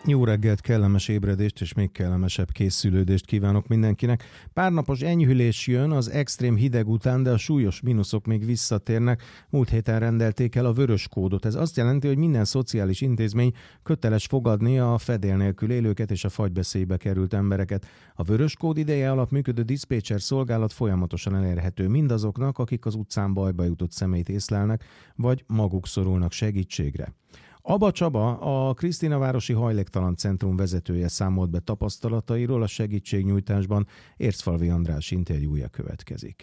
Jó reggelt, kellemes ébredést és még kellemesebb készülődést kívánok mindenkinek. Pár napos enyhülés jön az extrém hideg után, de a súlyos mínuszok még visszatérnek. Múlt héten rendelték el a vörös kódot. Ez azt jelenti, hogy minden szociális intézmény köteles fogadni a fedél nélkül élőket és a fagyveszélybe került embereket. A vörös kód ideje alatt működő diszpécser szolgálat folyamatosan elérhető mindazoknak, akik az utcán bajba jutott személyt észlelnek, vagy maguk szorulnak segítségre. Aba Csaba, a Krisztinavárosi Hajléktalan Centrum vezetője számolt be tapasztalatairól a segítségnyújtásban. Ércfalvi András interjúja következik.